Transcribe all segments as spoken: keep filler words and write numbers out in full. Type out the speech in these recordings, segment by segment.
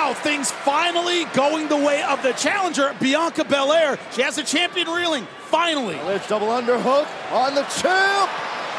now things finally going the way of the challenger, Bianca Belair. She has a champion reeling, finally. Let's double underhook on the champ.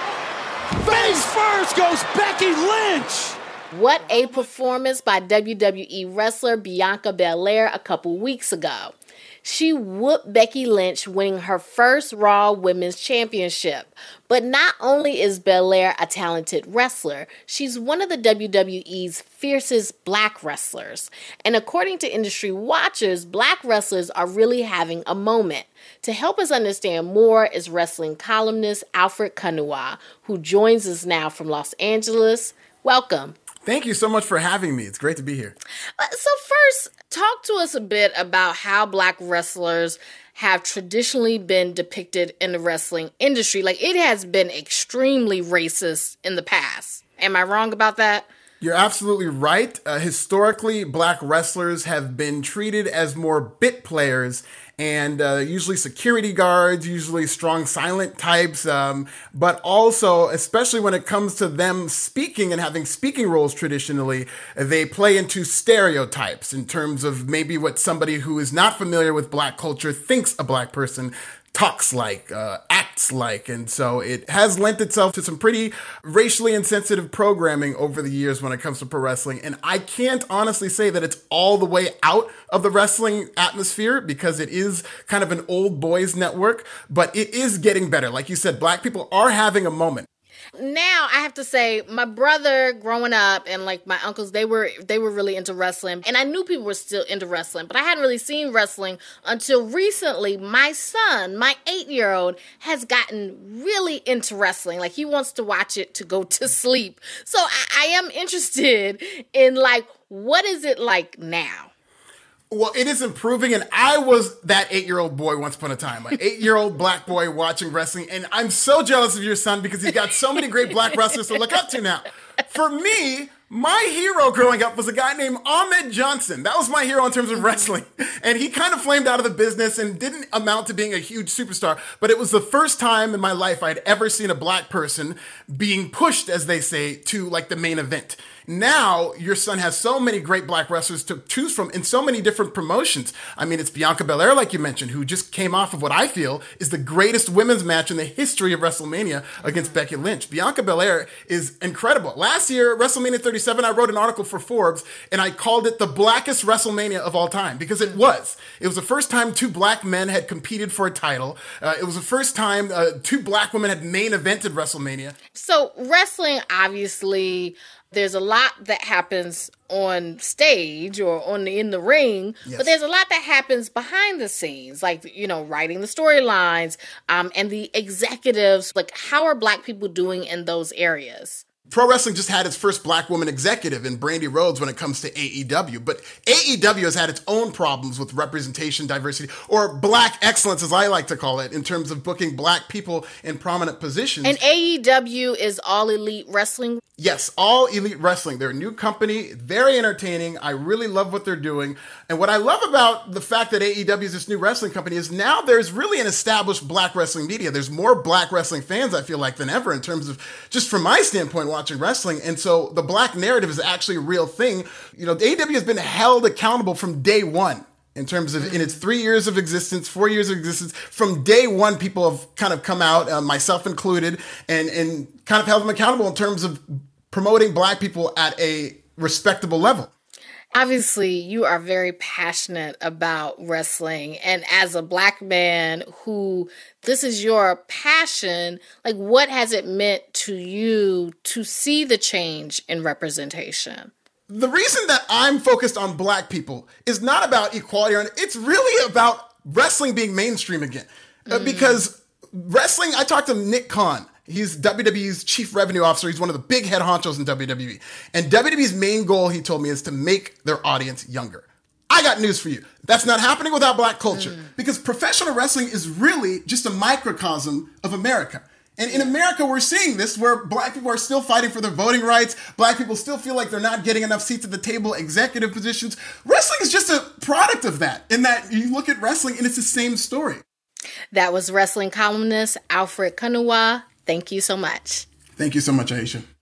Face first goes Becky Lynch. What a performance by W W E wrestler Bianca Belair a couple weeks ago. She whooped Becky Lynch, winning her first Raw Women's Championship. But not only is Belair a talented wrestler, she's one of the W W E's fiercest black wrestlers. And according to industry watchers, black wrestlers are really having a moment. To help us understand more is wrestling columnist Alfred Kanuwa, who joins us now from Los Angeles. Welcome. Thank you so much for having me. It's great to be here. So first, talk to us a bit about how black wrestlers have traditionally been depicted in the wrestling industry. Like, it has been extremely racist in the past. Am I wrong about that? You're absolutely right. Uh, historically, black wrestlers have been treated as more bit players and uh, usually security guards, usually strong silent types, um, but also, especially when it comes to them speaking and having speaking roles traditionally, they play into stereotypes in terms of maybe what somebody who is not familiar with black culture thinks a black person talks like, uh, acts like. And so it has lent itself to some pretty racially insensitive programming over the years when it comes to pro wrestling. And I can't honestly say that it's all the way out of the wrestling atmosphere because it is kind of an old boys network, but it is getting better. Like you said, black people are having a moment. Now I have to say, my brother growing up and like my uncles, they were they were really into wrestling, and I knew people were still into wrestling, but I hadn't really seen wrestling until recently. My son, my eight-year-old, has gotten really into wrestling. Like, he wants to watch it to go to sleep. So I, I am interested in, like, what is it like now? Well, it is improving, and I was that eight-year-old boy once upon a time, an eight-year-old black boy watching wrestling, and I'm so jealous of your son because he's got so many great black wrestlers to look up to now. For me, my hero growing up was a guy named Ahmed Johnson. That was my hero in terms of wrestling, and he kind of flamed out of the business and didn't amount to being a huge superstar, but it was the first time in my life I'd ever seen a black person being pushed, as they say, to like the main event. Now, your son has so many great black wrestlers to choose from in so many different promotions. I mean, it's Bianca Belair, like you mentioned, who just came off of what I feel is the greatest women's match in the history of WrestleMania against Becky Lynch. Bianca Belair is incredible. Last year, WrestleMania thirty-seven, I wrote an article for Forbes, and I called it the blackest WrestleMania of all time, because it was. It was the first time two black men had competed for a title. Uh, it was the first time uh, two black women had main evented WrestleMania. So wrestling, obviously, there's a lot that happens on stage or on the, in the ring, yes. But there's a lot that happens behind the scenes, like, you know, writing the storylines, um, and the executives. Like, how are black people doing in those areas? Pro wrestling just had its first black woman executive in Brandy Rhodes when it comes to A E W, but A E W has had its own problems with representation, diversity, or black excellence, as I like to call it, in terms of booking black people in prominent positions. And A E W is All Elite Wrestling? Yes, All Elite Wrestling. They're a new company, very entertaining. I really love what they're doing. And what I love about the fact that A E W is this new wrestling company is now there's really an established black wrestling media. There's more black wrestling fans, I feel like, than ever in terms of, just from my standpoint, watching wrestling. And so the black narrative is actually a real thing. You know, A E W has been held accountable from day one. In terms of, in its three years of existence, four years of existence, from day one, people have kind of come out, uh, myself included, and, and kind of held them accountable in terms of promoting black people at a respectable level. Obviously, you are very passionate about wrestling. And as a black man who this is your passion, like, what has it meant to you to see the change in representation? The reason that I'm focused on black people is not about equality. It's really about wrestling being mainstream again. Mm. Uh, because wrestling, I talked to Nick Khan. He's W W E's chief revenue officer. He's one of the big head honchos in W W E. And W W E's main goal, he told me, is to make their audience younger. I got news for you. That's not happening without black culture. Mm. Because professional wrestling is really just a microcosm of America. And in America, we're seeing this where black people are still fighting for their voting rights. Black people still feel like they're not getting enough seats at the table, executive positions. Wrestling is just a product of that, in that you look at wrestling and it's the same story. That was wrestling columnist Alfred Kanuwa. Thank you so much. Thank you so much, Aisha.